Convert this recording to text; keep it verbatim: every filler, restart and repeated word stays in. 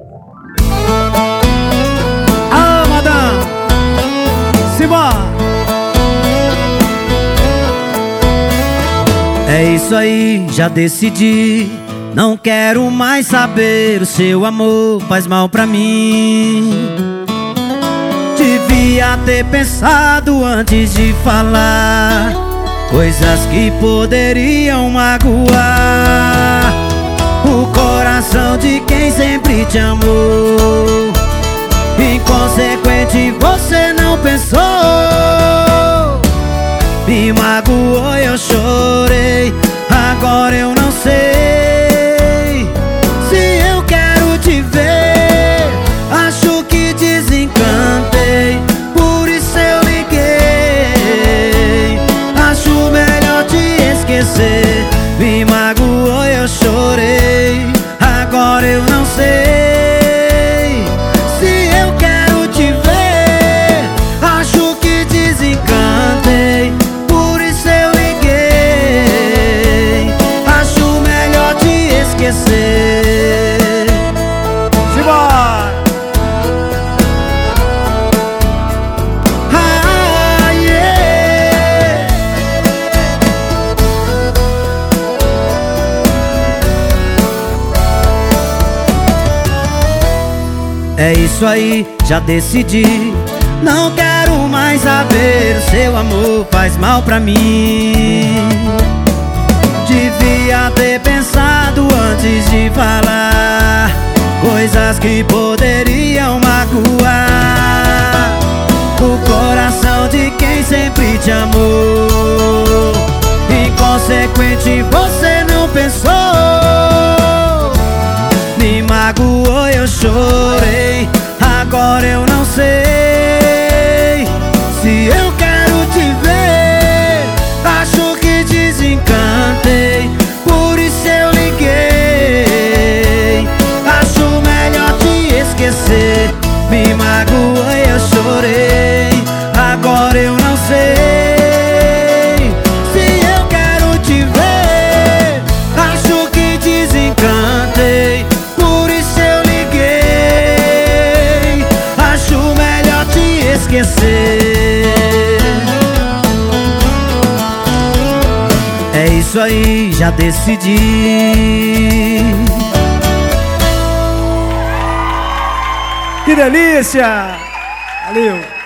Ah, madame, simbora. É isso aí, já decidi. Não quero mais saber, o seu amor faz mal pra mim. Devia ter pensado antes de falar coisas que poderiam magoar o coração de quem sempre te amou. Inconsequente, você não pensou. Me magoou e eu chorei. Agora eu não sei se eu quero te ver. Acho que desencantei, por isso eu liguei. Acho melhor te esquecer. Me magoou e eu chorei. Agora eu não sei se eu quero te ver. Acho que desencantei, por isso eu liguei. Acho melhor te esquecer. Simbora! Ah, yeah. É isso aí, já decidi. Não quero mais saber, o seu amor faz mal pra mim. Devia ter pensado antes de falar coisas que poderiam magoar o coração de quem sempre te amou. Inconsequente, você não pensou. Me magoou, eu chorei. Agora eu não sei se eu quero te ver. Acho que desencantei, por isso eu liguei. Acho melhor te esquecer. Me magoou e eu chorei. Agora eu não sei se eu quero te ver. Acho que desencantei, por isso eu liguei. Acho melhor te esquecer. É isso aí, já decidi. Que delícia! Valeu!